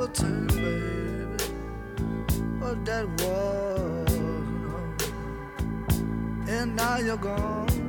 turn, baby. But that was, and now you're gone.